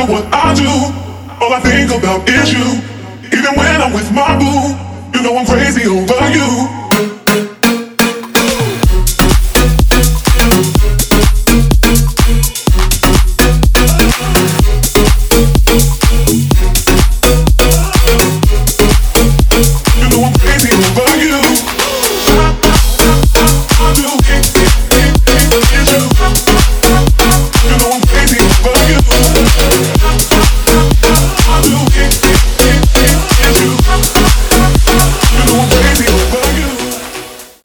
matter what I do, all I think about is you. Even when I'm with my boo, you know I'm crazy over you.